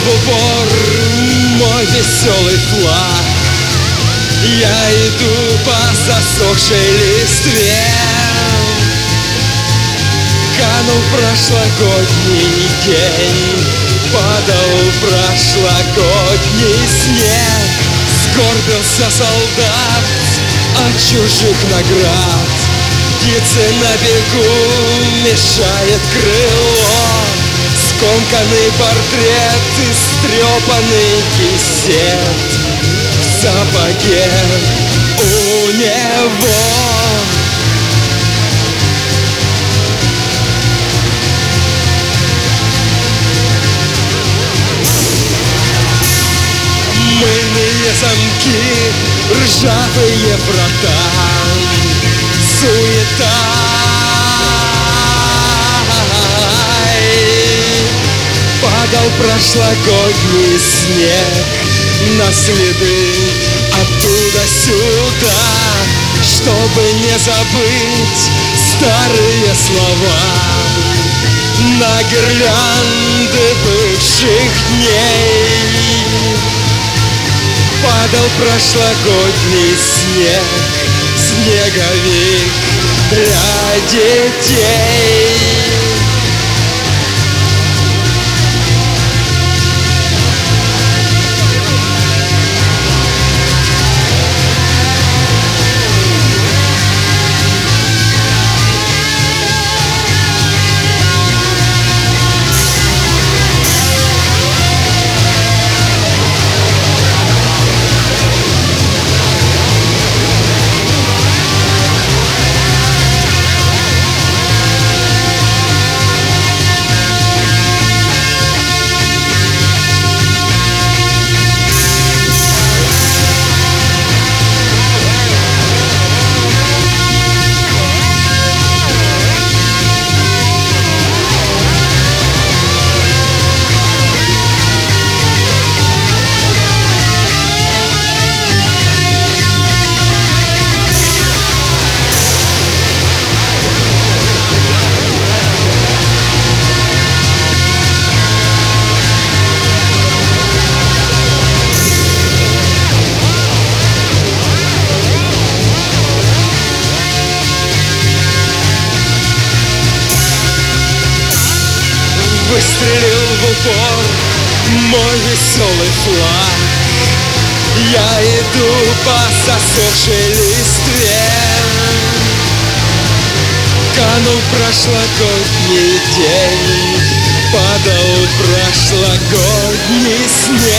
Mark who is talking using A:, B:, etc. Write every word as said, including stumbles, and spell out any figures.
A: в упор мой веселый флаг. Я иду по засохшей листве. Канул прошлогодний день, падал прошлогодний снег. Сгорбился солдат от чужих наград. Птицы на бегу мешает крыло. Скомканный портрет, истрепанный кисет в сапоге у него. Мыльные замки, ржавые врата, суета. Падал прошлогодний снег на следы оттуда сюда, чтобы не забыть старые слова на гирлянды бывших дней. Падал прошлогодний снег, снеговик для детей. Выстрелил в упор мой веселый флаг. Я иду по засохшей листве. Канул прошлогодний день, падал прошлогодний снег.